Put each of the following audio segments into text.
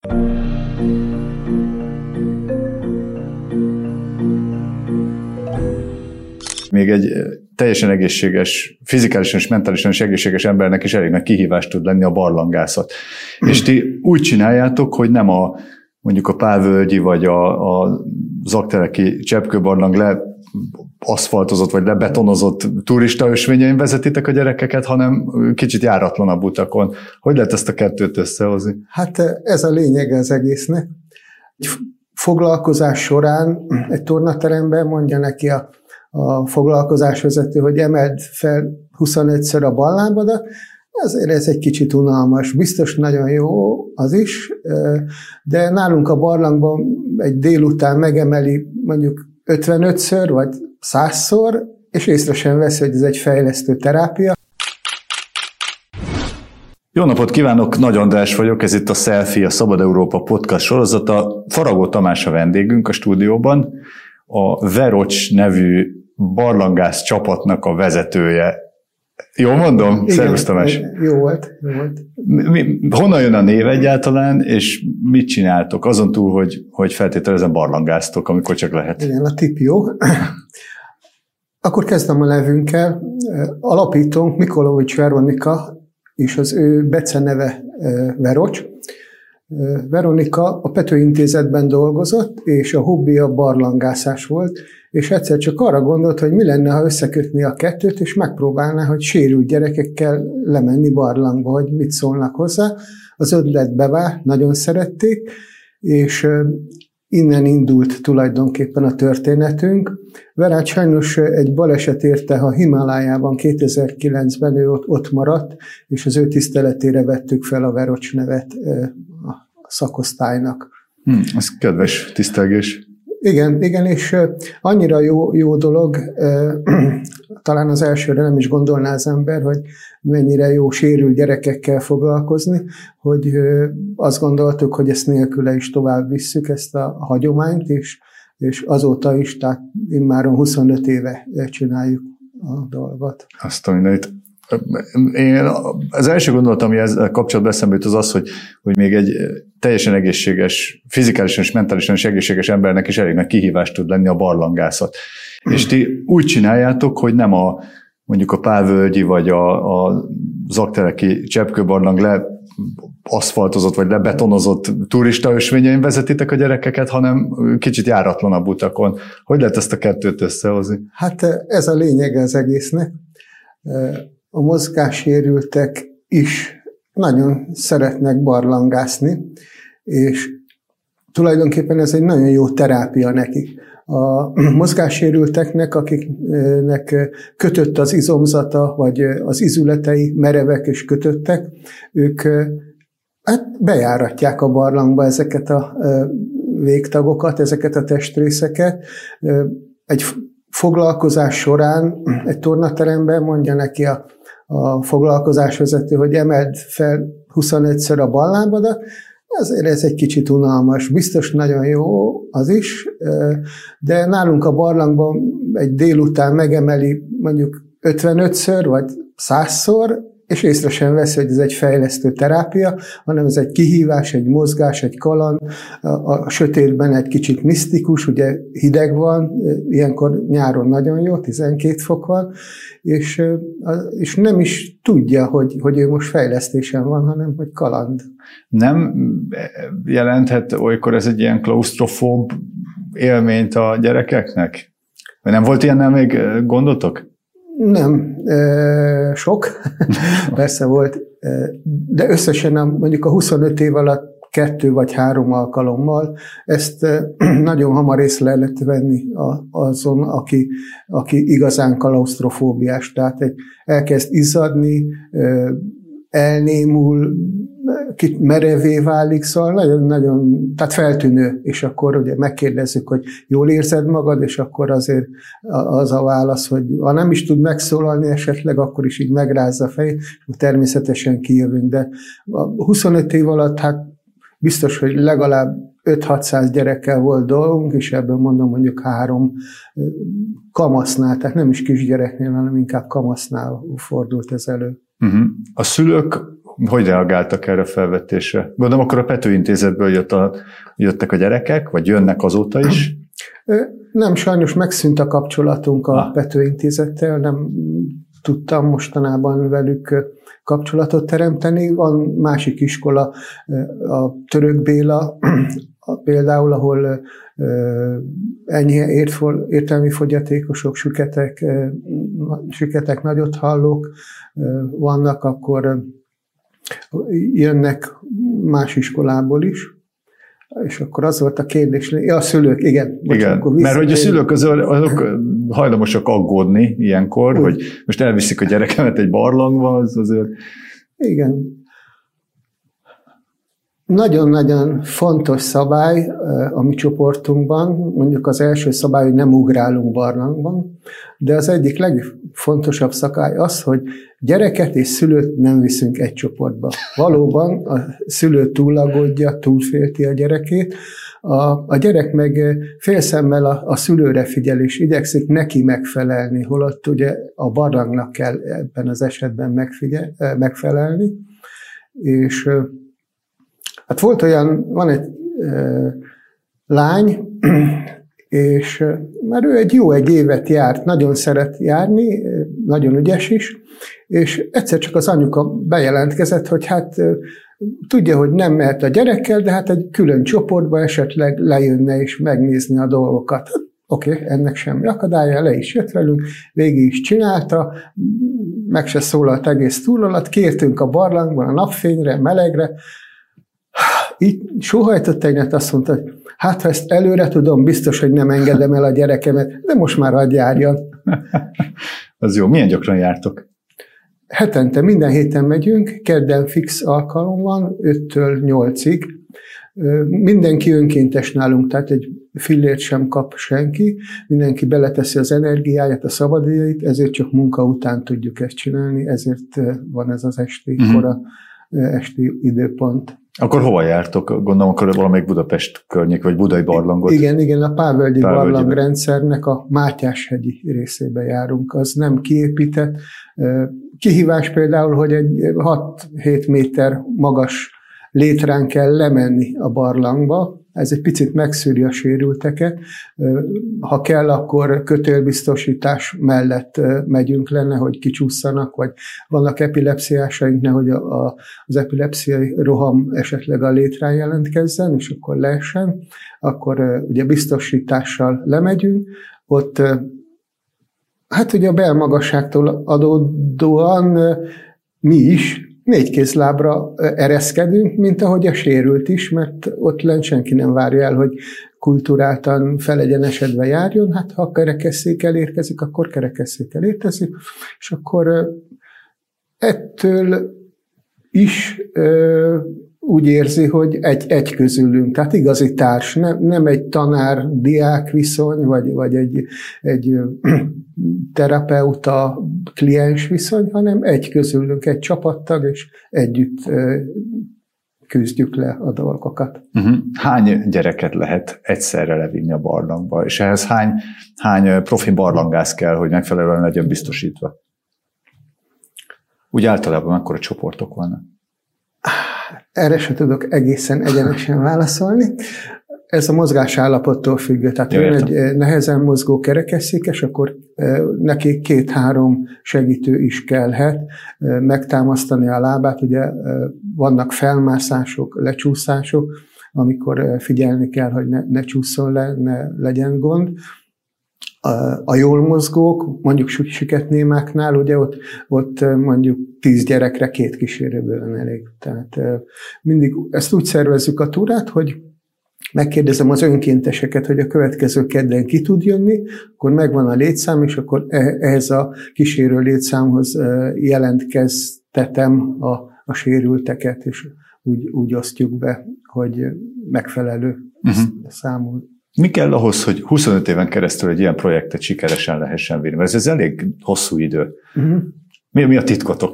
Még egy teljesen egészséges, fizikálisan és mentálisan is egészséges embernek is elég nagy kihívást tud lenni a barlangászat. És ti úgy csináljátok, hogy nem mondjuk a Pálvölgyi vagy a zakteleki cseppkőbarlang aszfaltozott vagy lebetonozott turistaösvényein vezetitek a gyerekeket, hanem kicsit járatlanabb utakon. Hogy lehet ezt a kettőt összehozni? Hát ez a lényege az egésznek. Egy foglalkozás során egy tornateremben mondja neki a foglalkozásvezető, hogy emeld fel 25-ször a ballábadat, azért ez egy kicsit unalmas. Biztos nagyon jó az is, de nálunk a barlangban egy délután megemeli mondjuk 55-ször vagy 100-szor, és észre sem veszi, hogy ez egy fejlesztő terápia. Jó napot kívánok, Nagy András vagyok, ez itt a Selfie, a Szabad Európa podcast sorozata. Faragó Tamás a vendégünk a stúdióban, a Verocs nevű barlangász csapatnak a vezetője. Jól mondom? Igen, Szervusz Tamás! Jó volt. Honnan jön a név egyáltalán, és mit csináltok? Azon túl, hogy feltételezem barlangásztok, amikor csak lehet. Igen, a tip jó. Akkor kezdem a nevünkkel. Alapítónk Mikolovics Veronika, és az ő beceneve Verocs. Veronika a Pető Intézetben dolgozott, és a hobbija barlangászás volt, és egyszer csak arra gondolt, hogy mi lenne, ha összekötni a kettőt, és megpróbálná, hogy sérült gyerekekkel lemenni barlangba, hogy mit szólnak hozzá. Az ötlet bevált, nagyon szerették, és innen indult tulajdonképpen a történetünk. Verát sajnos egy baleset érte a Himalájában 2009-ben, ő ott maradt, és az ő tiszteletére vettük fel a Verocs nevet a szakosztálynak. Ez kedves tisztelgés. Igen, és annyira jó dolog, talán az elsőre nem is gondolná az ember, hogy mennyire jó sérült gyerekekkel foglalkozni, hogy azt gondoltuk, hogy ezt nélküle is tovább visszük, ezt a hagyományt, és azóta is, tehát immáron 25 éve csináljuk a dolgot. Azt a mindenit. Az első gondolat, ami ezzel kapcsolatban eszembe jut, az, hogy még egy teljesen egészséges, fizikálisan és mentálisan is egészséges embernek is elég nagy kihívást tud lenni a barlangászat. És ti úgy csináljátok, hogy nem mondjuk a Pálvölgyi vagy a zakteleki cseppkőbarlang aszfaltozott vagy lebetonozott turistaösvényein vezetitek a gyerekeket, hanem kicsit járatlanabb utakon. Hogy lehet ezt a kettőt összehozni? Hát ez a lényege az egésznek. A mozgássérültek is nagyon szeretnek barlangászni, és tulajdonképpen ez egy nagyon jó terápia nekik. A mozgássérülteknek, akiknek kötött az izomzata, vagy az izületei merevek és kötöttek, ők bejáratják a barlangba ezeket a végtagokat, ezeket a testrészeket. Egy foglalkozás során egy tornateremben mondja neki a foglalkozásvezető, hogy emeld fel 25-ször a ballábadat, azért ez egy kicsit unalmas. Biztos nagyon jó az is, de nálunk a barlangban egy délután megemeli mondjuk 55-ször vagy 100-szor, és észre sem veszi, hogy ez egy fejlesztő terápia, hanem ez egy kihívás, egy mozgás, egy kaland, a sötétben egy kicsit misztikus, ugye hideg van, ilyenkor nyáron nagyon jó, 12 fok van, és nem is tudja, hogy ő most fejlesztésen van, hanem hogy kaland. Nem jelenthet olykor ez egy ilyen klausztrofób élményt a gyerekeknek? Vagy nem volt ilyennel még gondotok? Nem, sok, persze volt, de összesen mondjuk a 25 év alatt 2 vagy 3 alkalommal ezt nagyon hamar észre lehet venni azon, aki igazán klausztrofóbiás, tehát elkezd izzadni, elnémul, merevé válik, szóval nagyon-nagyon, tehát feltűnő, és akkor ugye megkérdezzük, hogy jól érzed magad, és akkor azért az a válasz, hogy ha nem is tud megszólalni esetleg, akkor is így megrázza a fejét, és természetesen kijövünk, de a 25 év alatt hát biztos, hogy legalább 5-600 gyerekkel volt dolgunk, és ebből mondjuk 3 kamasznál, tehát nem is kisgyereknél, hanem inkább kamasznál fordult ez elő. A szülők Hogy reagáltak erre a felvetésre? Gondolom, akkor a Pető Intézetből jöttek a gyerekek, vagy jönnek azóta is? Nem, sajnos megszűnt a kapcsolatunk a Pető Intézettel, nem tudtam mostanában velük kapcsolatot teremteni. Van másik iskola, a Török Béla, például, ahol enyhe értelmi fogyatékosok, süketek, nagyothallók vannak, akkor jönnek más iskolából is. És akkor az volt a kérdés, a szülők, igen. Mert hogy a szülők azok hajlamosak aggódni ilyenkor, hogy most elviszik a gyerekemet egy barlangba, az azért... Igen. Nagyon-nagyon fontos szabály a mi csoportunkban, mondjuk az első szabály, hogy nem ugrálunk barlangban, de az egyik legfontosabb szabály az, hogy gyereket és szülőt nem viszünk egy csoportba. Valóban a szülő túlaggódja, túlfélti a gyerekét, a gyerek meg félszemmel a szülőre figyel, és igyekszik neki megfelelni, holott ugye a barlangnak kell ebben az esetben megfelelni. És hát van egy lány, és már ő egy évet járt, nagyon szeret járni, nagyon ügyes is, és egyszer csak az anyuka bejelentkezett, hogy hát tudja, hogy nem mehet a gyerekkel, de hát egy külön csoportba esetleg lejönne és megnézni a dolgokat. Oké, ennek semmi akadálya, le is jött velünk, végig is csinálta, meg se szólalt egész túl alatt, kértünk a barlangban a napfényre, melegre, így sóhajtott egyet, azt mondta, hogy hát ha ezt előre tudom, biztos, hogy nem engedem el a gyerekemet, de most már hadd járjon. Az jó. Milyen gyakran jártok? Hetente, minden héten megyünk, kedden fix alkalom van, 5-től 8-ig. Mindenki önkéntes nálunk, tehát egy fillért sem kap senki, mindenki beleteszi az energiáját, a szabadidejét, ezért csak munka után tudjuk ezt csinálni, ezért van ez az esti esti időpont. Akkor hova jártok? Gondolom, akkor valamelyik Budapest környék, vagy Budai barlangot? Igen, a Pálvölgyi barlangrendszernek a Mátyás-hegyi részébe járunk. Az nem kiépített. Kihívás például, hogy egy 6-7 méter magas létrán kell lemenni a barlangba. Ez egy picit megszűri a sérülteket. Ha kell, akkor kötélbiztosítás mellett megyünk le, hogy kicsúszanak, vagy vannak epilepsziásaink, nehogy az epilepsziai roham esetleg a létrán jelentkezzen, és akkor leessen. Akkor ugye biztosítással lemegyünk. Ott hát ugye a belmagasságtól adódóan mi is 4 kézlábra ereszkedünk, mint ahogy a sérült is, mert ott lent senki nem várja el, hogy kulturáltan felegyenesedve járjon. Hát ha kerekesszékkel érkezik, akkor kerekesszékkel érkezik, és akkor ettől is úgy érzi, hogy egy közülünk, tehát igazi társ, nem egy tanár-diák viszony, vagy egy terapeuta-kliens viszony, hanem egy közülünk, egy csapattag, és együtt küzdjük le a dolgokat. Hány gyereket lehet egyszerre levinni a barlangba, és ehhez hány profi barlangász kell, hogy megfelelően legyen biztosítva? Úgy általában mekkora csoportok vannak? Erre sem tudok egészen egyenesen válaszolni. Ez a mozgás állapottól függő. Tehát jön egy nehezen mozgó kerekesszékes, akkor neki 2-3 segítő is kellhet megtámasztani a lábát. Ugye vannak felmászások, lecsúszások, amikor figyelni kell, hogy ne csúszson le, ne legyen gond. A jól mozgók, mondjuk süketnémáknál, ugye ott mondjuk 10 gyerekre 2 kísérőből elég. Tehát mindig ezt úgy szervezzük a túrát, hogy megkérdezem az önkénteseket, hogy a következő kedden ki tud jönni, akkor megvan a létszám, és akkor ehhez a kísérő létszámhoz jelentkeztetem a sérülteket, és úgy osztjuk be, hogy megfelelő számú. Mi kell ahhoz, hogy 25 éven keresztül egy ilyen projektet sikeresen lehessen vinni? Mert ez elég hosszú idő. Mi a titkotok?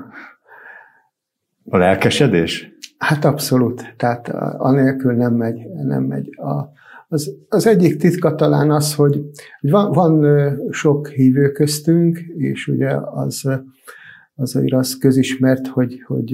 A lelkesedés? Hát abszolút. Tehát anélkül nem megy. Az egyik titka talán az, hogy van sok hívő köztünk, és ugye az azért az közismert, hogy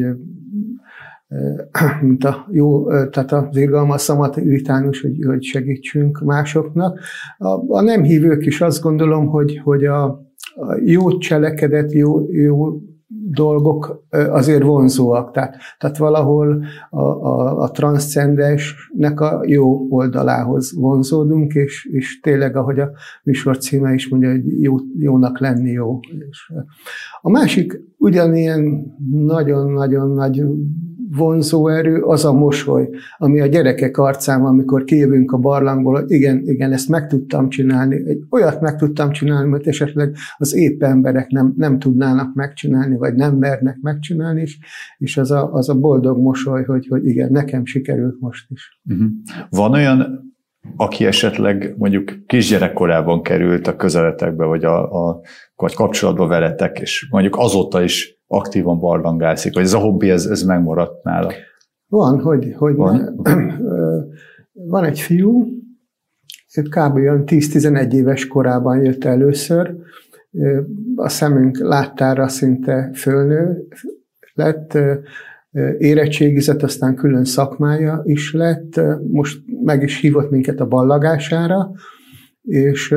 mint tehát az irgalmas szamaritánus, hogy segítsünk másoknak. A nem hívők is azt gondolom, hogy a jó cselekedet, jó dolgok azért vonzóak. Tehát valahol a transzcendensnek a jó oldalához vonzódunk, és tényleg, ahogy a műsor címe is mondja, hogy jónak lenni jó. És a másik ugyanilyen nagyon-nagyon nagy vonzó erő az a mosoly, ami a gyerekek arcán, amikor kijövünk a barlangból, hogy igen, ezt meg tudtam csinálni, olyat meg tudtam csinálni, mert esetleg az épp emberek nem tudnának megcsinálni, vagy nem mernek megcsinálni, és az a boldog mosoly, hogy igen, nekem sikerült most is. Van olyan, aki esetleg mondjuk kisgyerekkorában került a közeletekbe, vagy kapcsolatba veletek, és mondjuk azóta is aktívan barlangászik, vagy ez a hobbi, ez megmaradt nála? Van, hogy van egy fiú, kb. Olyan 10-11 éves korában jött először, a szemünk láttára szinte fölnő lett, érettségizett, aztán külön szakmája is lett, most meg is hívott minket a ballagására, és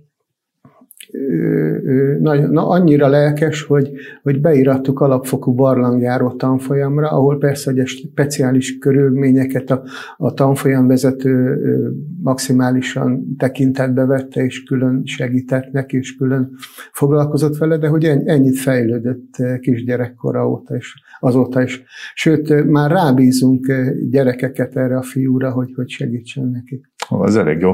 annyira lelkes, hogy beírattuk alapfokú barlangjáró tanfolyamra, ahol persze, hogy a speciális körülményeket a tanfolyamvezető maximálisan tekintetbe vette, és külön segített neki, és külön foglalkozott vele, de hogy ennyit fejlődött kisgyerekkora óta, és azóta is. Sőt, már rábízunk gyerekeket erre a fiúra, hogy segítsen neki. Az elég jó.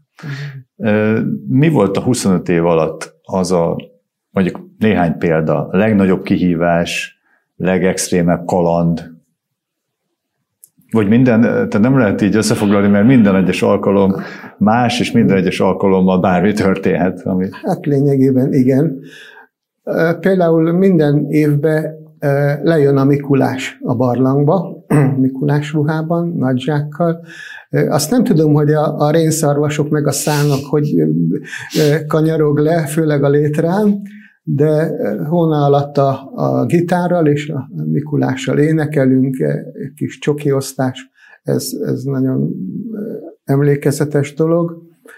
Mi volt a 25 év alatt az mondjuk néhány példa, a legnagyobb kihívás, legextrémebb kaland? Vagy tehát nem lehet így összefoglalni, mert minden egyes alkalom más, és minden egyes alkalommal bármi történhet. Hát lényegében igen. Például minden évben lejön a Mikulás a barlangba, Mikulás ruhában, nagy zsákkal. Azt nem tudom, hogy a rénszarvasok meg a szánok, hogy kanyarog le, főleg a létrán, de hóna alatt a gitárral és a Mikulással énekelünk, egy kis csokiosztás, ez nagyon emlékezetes dolog.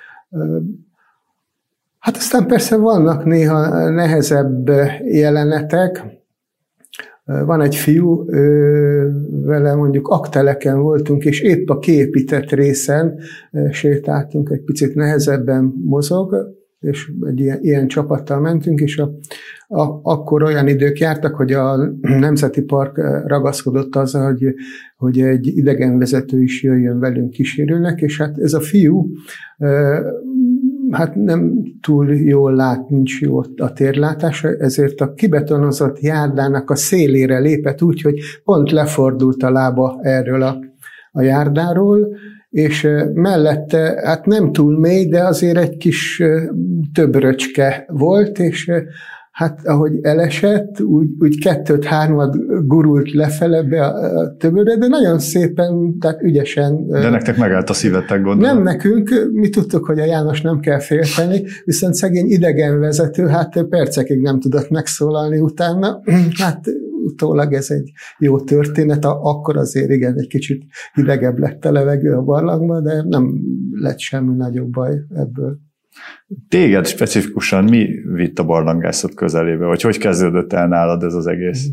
Hát aztán persze vannak néha nehezebb jelenetek. Van egy fiú, vele mondjuk akteleken voltunk, és épp a kiépített részen sétáltunk, egy picit nehezebben mozog, és egy ilyen csapattal mentünk, és akkor olyan idők jártak, hogy a Nemzeti Park ragaszkodott azzal, hogy egy idegenvezető is jöjjön velünk kísérőnek, és hát ez a fiú hát nem túl jól lát, nincs jó a térlátása, ezért a kibetonozott járdának a szélére lépett úgy, hogy pont lefordult a lába erről a járdáról, és mellette, hát nem túl mély, de azért egy kis töbröcske volt, és hát ahogy elesett, úgy 2-3 gurult lefele be a töbörre, de nagyon szépen, tehát ügyesen. De nektek megállt a szívetek, gondolom. Nem nekünk, mi tudtuk, hogy a János nem kell félteni, viszont szegény idegenvezető, hát percekig nem tudott megszólalni utána. Hát utólag ez egy jó történet, akkor azért igen, egy kicsit hidegebb lett a levegő a barlangban, de nem lett semmi nagyobb baj ebből. Téged specifikusan mi vitt a barlangászat közelébe, vagy hogy kezdődött el nálad ez az egész?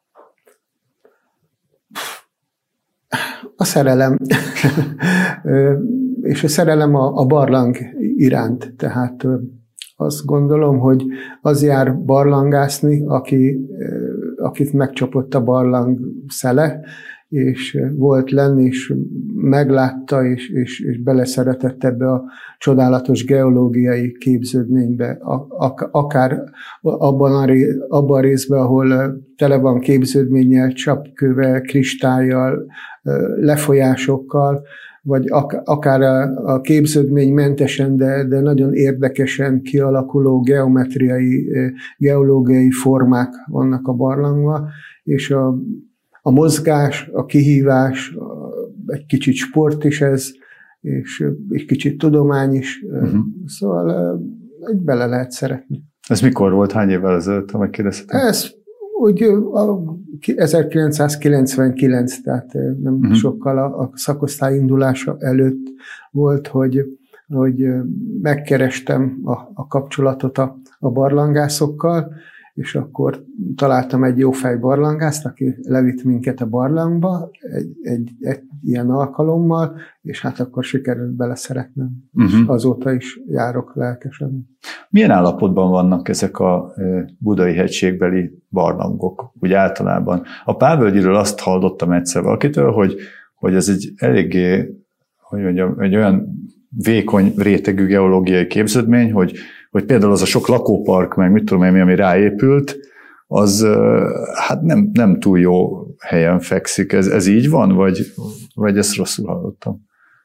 A szerelem. És a szerelem a barlang iránt. Tehát azt gondolom, hogy az jár barlangászni, akit megcsapott a barlang szele, és volt lenni, és meglátta, és beleszeretett ebbe a csodálatos geológiai képződménybe, akár abban a részben, ahol tele van képződménnyel, csapkővel, kristályjal, lefolyásokkal, vagy akár a képződmény mentesen, de nagyon érdekesen kialakuló geológiai formák vannak a barlangban, és a mozgás, a kihívás, egy kicsit sport is ez, és egy kicsit tudomány is, Szóval bele lehet szeretni. Ez mikor volt? Hány évvel ezelőtt, ha megkérdezhetem? Ez Úgy 1999, tehát nem sokkal a szakosztály indulása előtt volt, hogy megkerestem a kapcsolatot a barlangászokkal, és akkor találtam egy jófej barlangászt, aki levitt minket a barlangba egy ilyen alkalommal, és hát akkor sikerült beleszeretnem. És azóta is járok lelkesen. Milyen állapotban vannak ezek a budai hegységbeli barlangok, úgy általában? A Pálvölgyiről azt hallottam egyszer valakitől, hogy ez egy eléggé, hogy mondjam, egy olyan vékony rétegű geológiai képződmény, hogy például az a sok lakópark, meg mit tudom én, ami ráépült, az hát nem túl jó helyen fekszik. Ez így van, vagy ezt rosszul hallottam?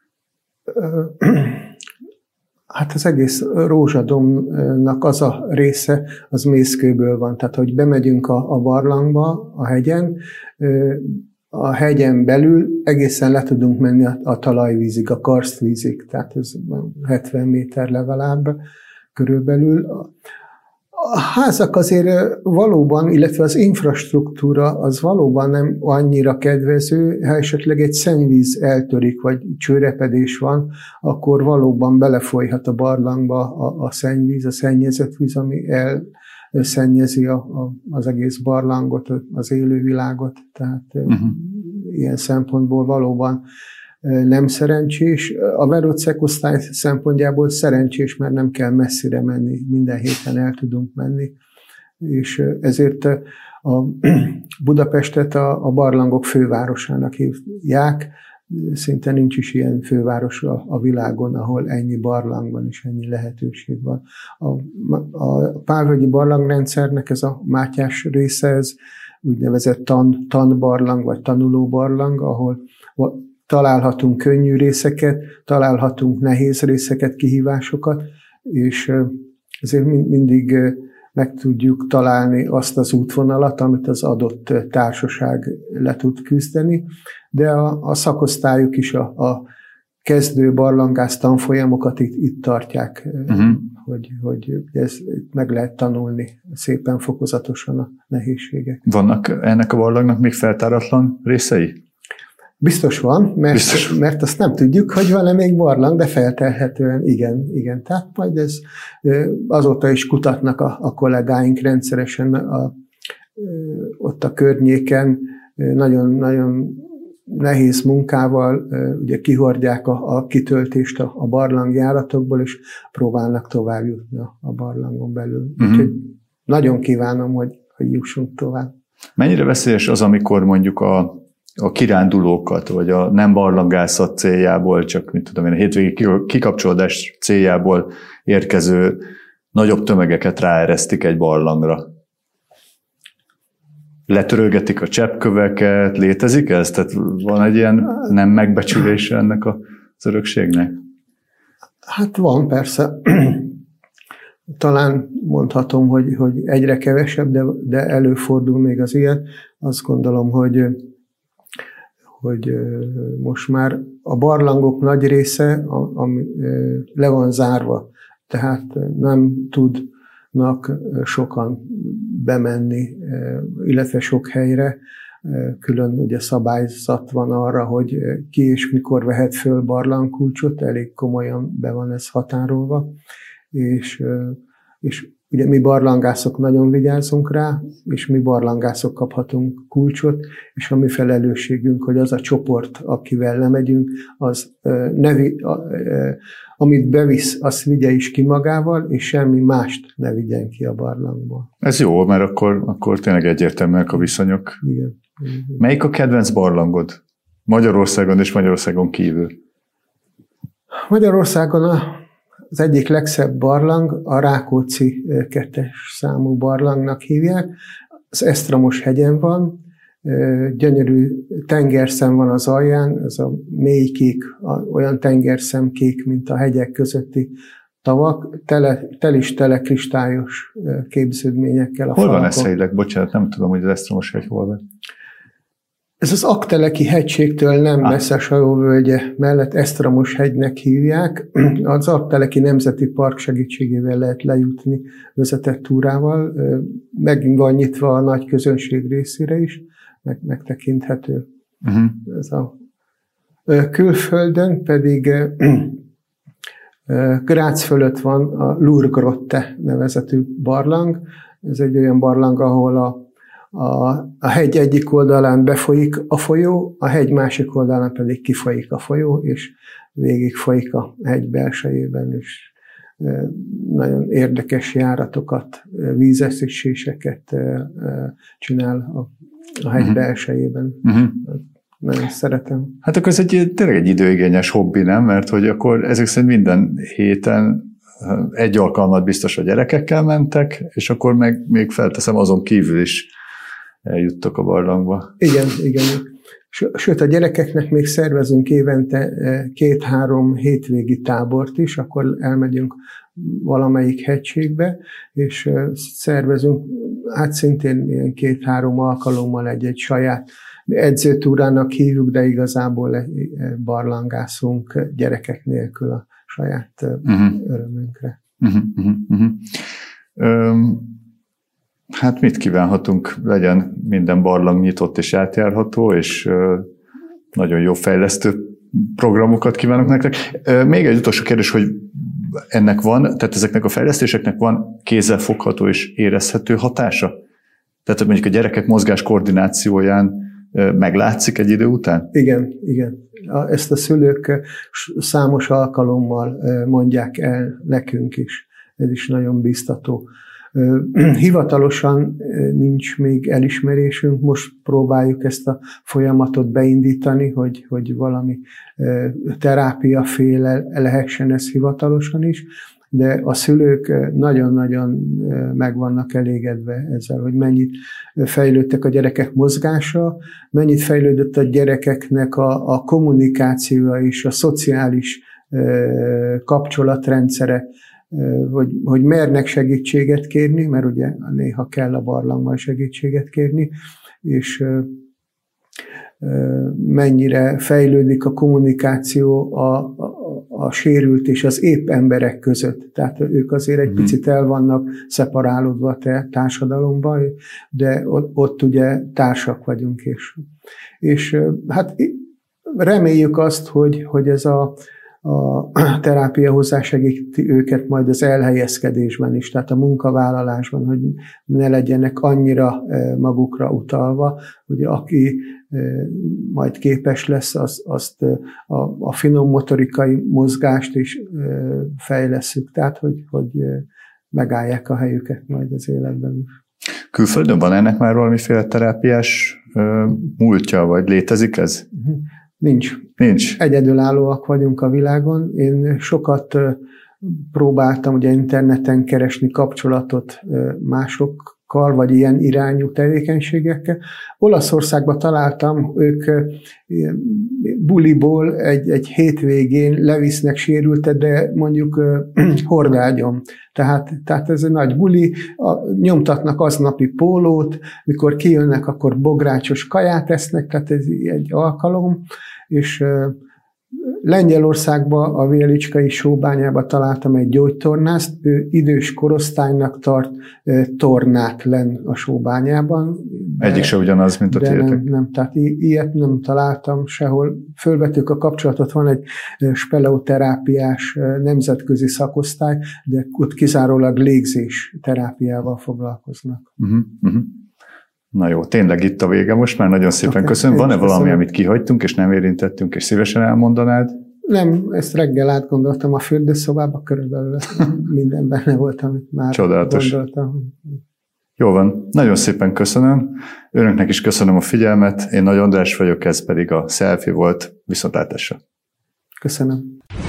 Hát az egész Rózsadombnak az a része, az mészkőből van. Tehát, hogy bemegyünk a barlangba, a hegyen belül egészen le tudunk menni a talajvízig, a karstvízig, tehát ez 70 méter legalább körülbelül. A házak azért valóban, illetve az infrastruktúra az valóban nem annyira kedvező, ha esetleg egy szennyvíz eltörik, vagy csőrepedés van, akkor valóban belefolyhat a barlangba a szennyvíz, a szennyezett víz, ami elszennyezi az egész barlangot, az élővilágot. Tehát ilyen szempontból valóban nem szerencsés. A Verocek-osztály szempontjából szerencsés, mert nem kell messzire menni, minden héten el tudunk menni, és ezért a Budapestet a barlangok fővárosának hívják. Szinte nincs is ilyen főváros a világon, ahol ennyi barlang van és ennyi lehetőség van. A Pálvölgyi barlangrendszernek ez a Mátyás része, ez úgynevezett tanbarlang vagy tanulóbarlang, ahol találhatunk könnyű részeket, találhatunk nehéz részeket, kihívásokat, és ezért mindig meg tudjuk találni azt az útvonalat, amit az adott társaság le tud küzdeni, de a szakosztályok is a kezdő barlangász tanfolyamokat itt tartják, hogy ez meg lehet tanulni szépen fokozatosan a nehézségek. Vannak ennek a barlangnak még feltáratlan részei? Biztos van, mert azt nem tudjuk, hogy van-e még barlang, de feltelhetően igen. Tehát majd ez azóta is kutatnak a kollégáink rendszeresen ott a környéken, nagyon nehéz munkával ugye kihordják a kitöltést a barlangjáratokból, és próbálnak tovább jutni a barlangon belül. Úgyhogy nagyon kívánom, hogy jussunk tovább. Mennyire veszélyes az, amikor mondjuk a kirándulókat, vagy a nem barlangászat céljából, csak mit tudom én, a hétvégi kikapcsolódás céljából érkező nagyobb tömegeket ráeresztik egy barlangra? Letörölgetik a cseppköveket, létezik ez? Tehát van egy ilyen nem megbecsülése ennek az örökségnek? Hát van, persze. Talán mondhatom, hogy egyre kevesebb, de előfordul még az ilyen. Azt gondolom, hogy most már a barlangok nagy része ami le van zárva, tehát nem tudnak sokan bemenni, illetve sok helyre. Külön ugye szabályzat van arra, hogy ki és mikor vehet föl barlangkulcsot, elég komolyan be van ez határolva, és ugye mi barlangászok nagyon vigyázunk rá, és mi barlangászok kaphatunk kulcsot, és a mi felelősségünk, hogy az a csoport, akivel lemegyünk, az amit bevisz, azt vigye is ki magával, és semmi mást ne vigyen ki a barlangból. Ez jó, mert akkor tényleg egyértelműek a viszonyok. Igen. Melyik a kedvenc barlangod Magyarországon és Magyarországon kívül? Magyarországon az egyik legszebb barlang, a Rákóczi 2-es számú barlangnak hívják. Az Esztramos hegyen van, gyönyörű tengerszem van az alján, ez a mély kék, olyan tengerszemkék, mint a hegyek közötti tavak, tele kristályos képződményekkel. Hol van ez helyileg? Bocsánat, nem tudom, hogy az Esztramos hegy hol van. Ez az Aggteleki hegységtől nem messze Sajó-völgye mellett Esztramos hegynek hívják. Az Aggteleki Nemzeti Park segítségével lehet lejutni vezetett túrával. Megint van nyitva a nagy közönség részére is, megtekinthető. Ez a külföldön pedig Grác fölött van a Lurgrotte nevezetű barlang. Ez egy olyan barlang, ahol a hegy egyik oldalán befolyik a folyó, a hegy másik oldalán pedig kifolyik a folyó, és végig folyik a hegy belsejében, és nagyon érdekes járatokat, vízeszéseket csinál a hegy belsejében. Nagyon szeretem. Hát akkor ez tényleg egy időigényes hobbi, nem? Mert hogy akkor ezek szerint minden héten egy alkalmat biztos a gyerekekkel mentek, és akkor meg még felteszem azon kívül is eljuttok a barlangba. Igen. Sőt, a gyerekeknek még szervezünk évente 2-3 hétvégi tábort is, akkor elmegyünk valamelyik hegységbe, és szervezünk, hát szintén ilyen 2-3 alkalommal egy saját edzőtúrának hívjuk, de igazából barlangászunk gyerekek nélkül a saját örömünkre. Hát mit kívánhatunk, legyen minden barlang nyitott és átjárható, és nagyon jó fejlesztő programokat kívánok nektek. Még egy utolsó kérdés, hogy ennek van, tehát ezeknek a fejlesztéseknek van kézzelfogható és érezhető hatása? Tehát mondjuk a gyerekek mozgás koordinációján meglátszik egy idő után? Igen. Ezt a szülők számos alkalommal mondják el nekünk is. Ez is nagyon biztató. Hivatalosan nincs még elismerésünk, most próbáljuk ezt a folyamatot beindítani, hogy valami terápiaféle lehessen ez hivatalosan is, de a szülők nagyon-nagyon meg vannak elégedve ezzel, hogy mennyit fejlődtek a gyerekek mozgása, mennyit fejlődött a gyerekeknek a kommunikációja és a szociális kapcsolatrendszere, hogy mernek segítséget kérni, mert ugye néha kell a barlangban segítséget kérni, és mennyire fejlődik a kommunikáció a sérült és az épp emberek között. Tehát ők azért egy picit el vannak szeparálódva a társadalomban, de ott ugye társak vagyunk. És hát reméljük azt, hogy ez a terápia hozzásegíti őket majd az elhelyezkedésben is, tehát a munkavállalásban, hogy ne legyenek annyira magukra utalva, hogy aki majd képes lesz, azt a finom motorikai mozgást is fejlesszük, tehát hogy megállják a helyüket majd az életben is. Külföldön van ennek már valamiféle terápiás múltja, vagy létezik ez? Nincs. Egyedülállóak vagyunk a világon. Én sokat próbáltam ugye interneten keresni kapcsolatot másokkal, vagy ilyen irányú tevékenységekkel. Olaszországban találtam, ők buliból egy hétvégén levisznek sérültet, de mondjuk hordágyon. Tehát ez egy nagy buli, nyomtatnak aznapi pólót, mikor kijönnek, akkor bográcsos kaját esznek, tehát ez egy alkalom, és Lengyelországban, a Vélicskai sóbányában találtam egy gyógytornást, ő idős korosztálynak tart tornát lenn a sóbányában. Egyik se ugyanaz, mint a tiétek. Nem, tehát ilyet nem találtam sehol. Fölvettük a kapcsolatot, van egy speleoterápiás nemzetközi szakosztály, de ott kizárólag légzés terápiával foglalkoznak. Na jó, tényleg itt a vége most már, nagyon szépen köszönöm. Van-e valami, amit kihagytunk, és nem érintettünk, és szívesen elmondanád? Nem, ezt reggel átgondoltam a fürdőszobába, körülbelül minden benne volt, amit már csodálatos. Gondoltam. Jó van, nagyon szépen köszönöm. Önöknek is köszönöm a figyelmet. Én Nagy András vagyok, ez pedig a Selfie volt. Viszontlátásra. Köszönöm.